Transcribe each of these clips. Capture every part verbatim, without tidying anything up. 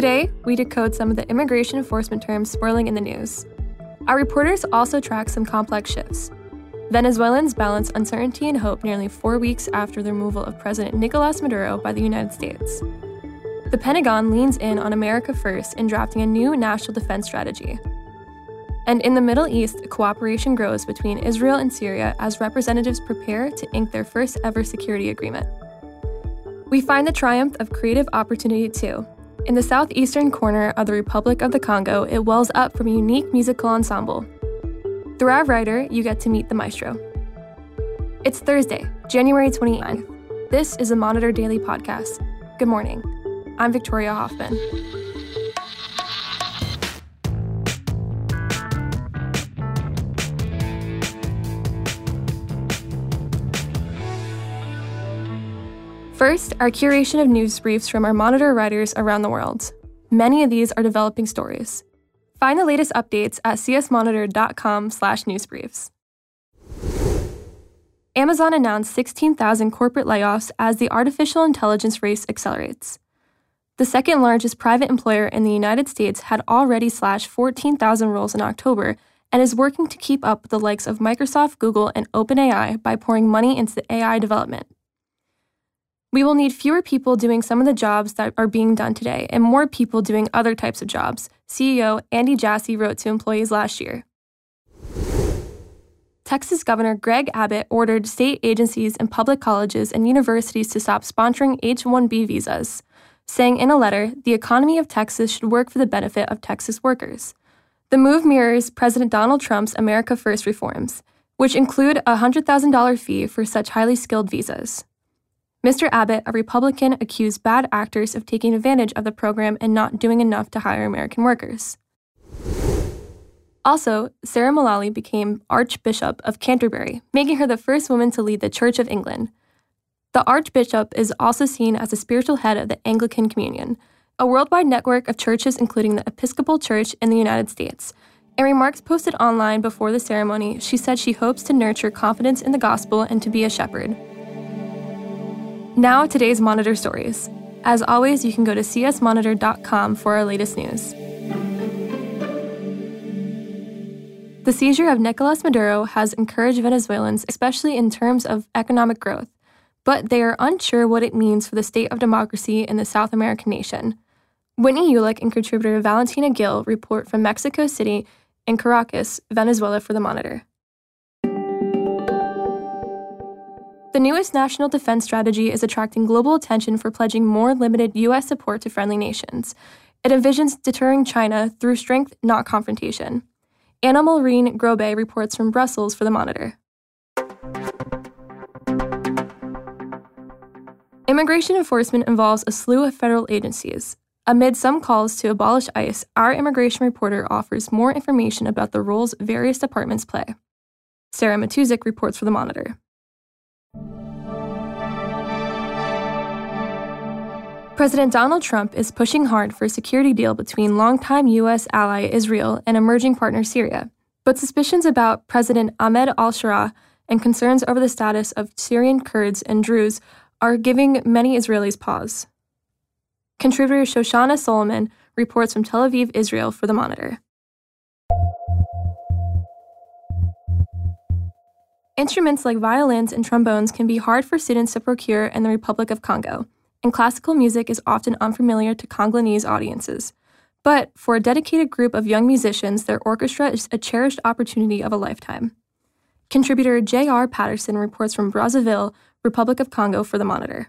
Today, we decode some of the immigration enforcement terms swirling in the news. Our reporters also track some complex shifts. Venezuelans balance uncertainty and hope nearly four weeks after the removal of President Nicolás Maduro by the United States. The Pentagon leans in on America first in drafting a new national defense strategy. And in the Middle East, cooperation grows between Israel and Syria as representatives prepare to ink their first ever security agreement. We find the triumph of creative opportunity too. In the southeastern corner of the Republic of the Congo, it wells up from a unique musical ensemble. Through our writer, you get to meet the maestro. It's Thursday, January twenty-ninth. This is a Monitor Daily Podcast. Good morning. I'm Victoria Hoffman. First, our curation of news briefs from our Monitor writers around the world. Many of these are developing stories. Find the latest updates at csmonitor.com slash newsbriefs. Amazon announced sixteen thousand corporate layoffs as the artificial intelligence race accelerates. The second largest private employer in the United States had already slashed fourteen thousand roles in October and is working to keep up with the likes of Microsoft, Google, and OpenAI by pouring money into the A I development. We will need fewer people doing some of the jobs that are being done today and more people doing other types of jobs, C E O Andy Jassy wrote to employees last year. Texas Governor Greg Abbott ordered state agencies and public colleges and universities to stop sponsoring H one B visas, saying in a letter, the economy of Texas should work for the benefit of Texas workers. The move mirrors President Donald Trump's America First reforms, which include a one hundred thousand dollars fee for such highly skilled visas. Mister Abbott, a Republican, accused bad actors of taking advantage of the program and not doing enough to hire American workers. Also, Sarah Mullally became Archbishop of Canterbury, making her the first woman to lead the Church of England. The Archbishop is also seen as the spiritual head of the Anglican Communion, a worldwide network of churches including the Episcopal Church in the United States. In remarks posted online before the ceremony, she said she hopes to nurture confidence in the gospel and to be a shepherd. Now, today's Monitor stories. As always, you can go to c s monitor dot com for our latest news. The seizure of Nicolás Maduro has encouraged Venezuelans, especially in terms of economic growth, but they are unsure what it means for the state of democracy in the South American nation. Whitney Ulick and contributor Valentina Gill report from Mexico City and Caracas, Venezuela for the Monitor. The newest national defense strategy is attracting global attention for pledging more limited U S support to friendly nations. It envisions deterring China through strength, not confrontation. Anna Maureen Grobe reports from Brussels for the Monitor. Immigration enforcement involves a slew of federal agencies. Amid some calls to abolish ICE, our immigration reporter offers more information about the roles various departments play. Sarah Matuzik reports for the Monitor. President Donald Trump is pushing hard for a security deal between longtime U S ally Israel and emerging partner Syria, but suspicions about President Ahmed al-Sharaa and concerns over the status of Syrian Kurds and Druze are giving many Israelis pause. Contributor Shoshana Solomon reports from Tel Aviv, Israel for the Monitor. Instruments like violins and trombones can be hard for students to procure in the Republic of Congo, and classical music is often unfamiliar to Congolese audiences. But for a dedicated group of young musicians, their orchestra is a cherished opportunity of a lifetime. Contributor J R Patterson reports from Brazzaville, Republic of Congo for the Monitor.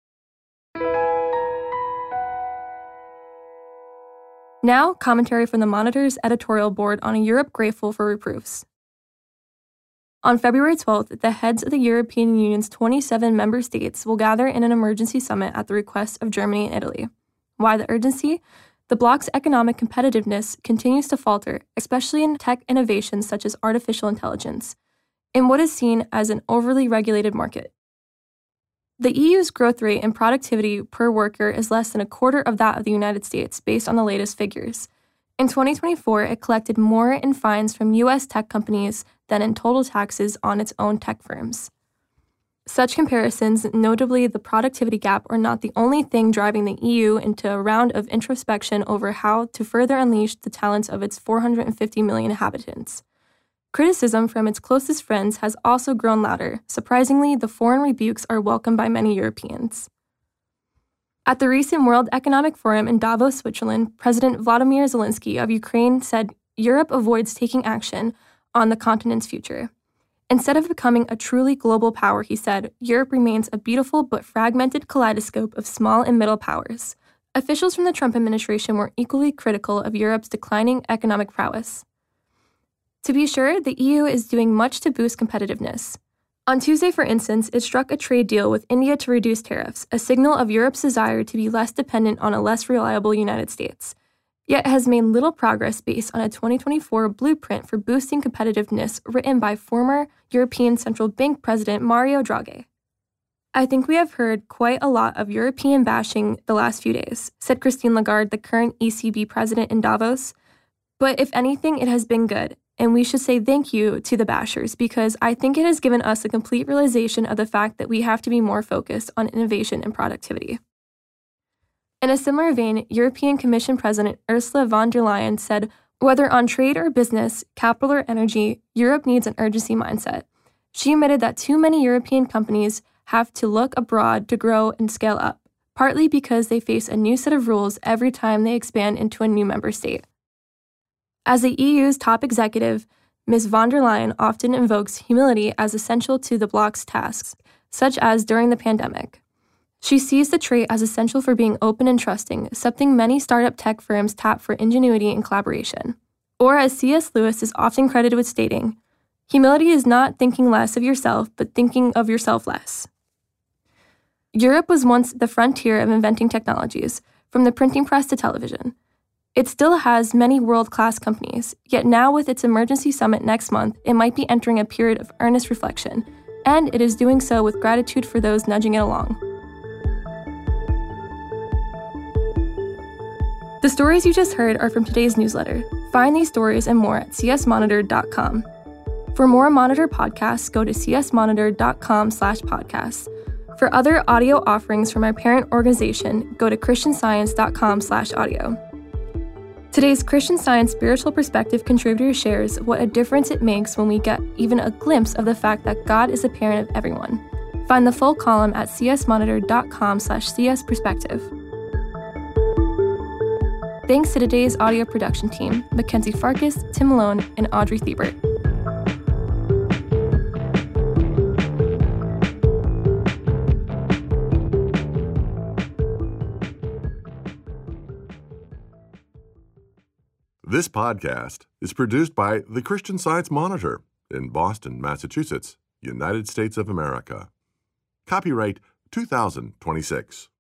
Now, commentary from the Monitor's editorial board on a Europe grateful for reproofs. On February twelfth, the heads of the European Union's twenty-seven member states will gather in an emergency summit at the request of Germany and Italy. Why the urgency? The bloc's economic competitiveness continues to falter, especially in tech innovations such as artificial intelligence, in what is seen as an overly regulated market. The E U's growth rate and productivity per worker is less than a quarter of that of the United States, based on the latest figures. In twenty twenty-four, it collected more in fines from U S tech companies than in total taxes on its own tech firms. Such comparisons, notably the productivity gap, are not the only thing driving the E U into a round of introspection over how to further unleash the talents of its four hundred fifty million inhabitants. Criticism from its closest friends has also grown louder. Surprisingly, the foreign rebukes are welcomed by many Europeans. At the recent World Economic Forum in Davos, Switzerland, President Volodymyr Zelensky of Ukraine said Europe avoids taking action on the continent's future. Instead of becoming a truly global power, he said, Europe remains a beautiful but fragmented kaleidoscope of small and middle powers. Officials from the Trump administration were equally critical of Europe's declining economic prowess. To be sure, the E U is doing much to boost competitiveness. On Tuesday, for instance, it struck a trade deal with India to reduce tariffs, a signal of Europe's desire to be less dependent on a less reliable United States, yet has made little progress based on a twenty twenty-four blueprint for boosting competitiveness written by former European Central Bank President Mario Draghi. I think we have heard quite a lot of European bashing the last few days, said Christine Lagarde, the current E C B president in Davos. But if anything, it has been good, and we should say thank you to the bashers because I think it has given us a complete realization of the fact that we have to be more focused on innovation and productivity. In a similar vein, European Commission President Ursula von der Leyen said, whether on trade or business, capital or energy, Europe needs an urgency mindset. She admitted that too many European companies have to look abroad to grow and scale up, partly because they face a new set of rules every time they expand into a new member state. As the E U's top executive, Miz von der Leyen often invokes humility as essential to the bloc's tasks, such as during the pandemic. She sees the trait as essential for being open and trusting, something many startup tech firms tap for ingenuity and collaboration. Or as C S Lewis is often credited with stating, humility is not thinking less of yourself, but thinking of yourself less. Europe was once the frontier of inventing technologies, from the printing press to television. It still has many world-class companies, yet now with its emergency summit next month, it might be entering a period of earnest reflection, and it is doing so with gratitude for those nudging it along. The stories you just heard are from today's newsletter. Find these stories and more at c s monitor dot com. For more Monitor podcasts, go to c s monitor dot com slash podcasts. For other audio offerings from our parent organization, go to christian science dot com slash audio. Today's Christian Science Spiritual Perspective contributor shares what a difference it makes when we get even a glimpse of the fact that God is the parent of everyone. Find the full column at c s monitor dot com slash c s perspective. Thanks to today's audio production team, Mackenzie Farkas, Tim Malone, and Audrey Thiebert. This podcast is produced by the Christian Science Monitor in Boston, Massachusetts, United States of America. Copyright two thousand twenty-six.